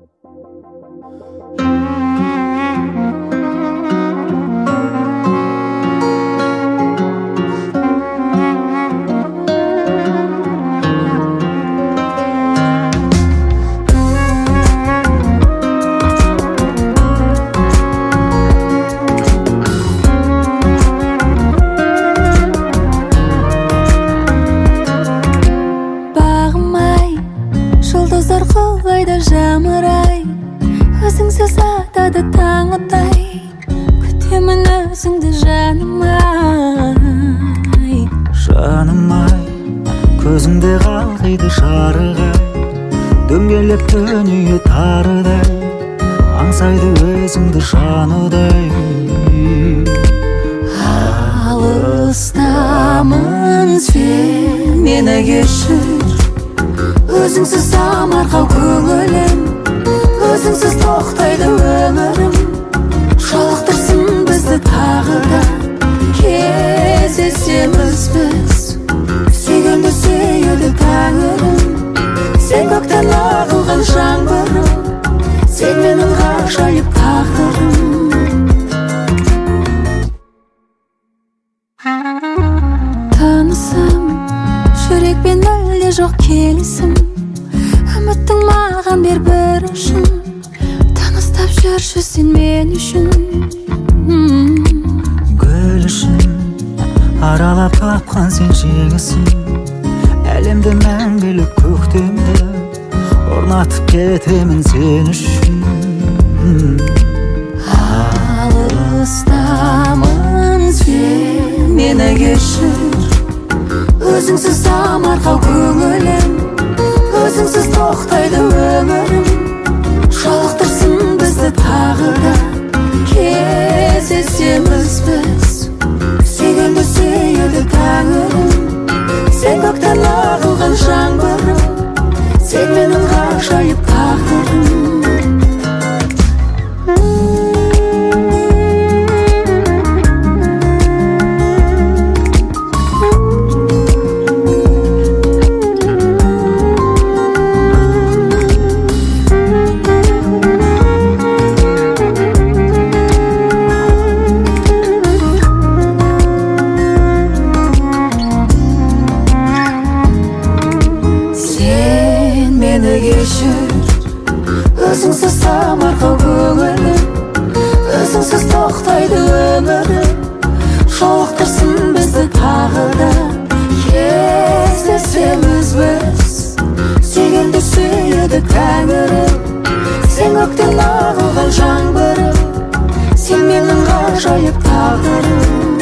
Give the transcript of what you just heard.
Өзіңсіз атады таң аттай, күтемін өзіңді жаным-ай. Жаным-ай, көзіңде қалқиды жарық-ай, дөңгелеп дүние тарыдай, аңсайды өзіңді жанудай. Алыстамын сен, мені кешір, өзіңсіз самарқау көңілім, өзіңсіз тоқтайды өмірім. Жолықтырсын бізді тағы да, кездесеміз біз. Сүйгенді сүйеді тәңірім, сен көктен ағылған жаңбырым, сен менің ғажайып тағдырым. Танысым, жүрекпен мүлде жоқ келісім, үміттің маған бер бір ұшын, таныстап жүрші сен мен үшін. Гүл үшін аралап тапқан сен жеңісің, әлемді мәңгілік көктемді орнатып кетемін сен үшін. Алыстамын сен, мені кешір, өзіңсіз самарқау көңілім, өзіңсіз тоқтайды өмірім. Жолықтырсын бізді тағы да, кездесеміз біз. Сүйгенді сүйеді тәңірім, сен көктен ағылған жаңбырым, сен менің ғажайып тағдырым. Өзіңсіз самарқау көңілім, өзіңсіз тоқтайды өмірім. Жолықтырсын бізді тағы да, кездесеміз біз. Сүйгенді сүйеді тәңірім, сен көктен ағылған жаңбырым, сен менің ғажайып тағдырым.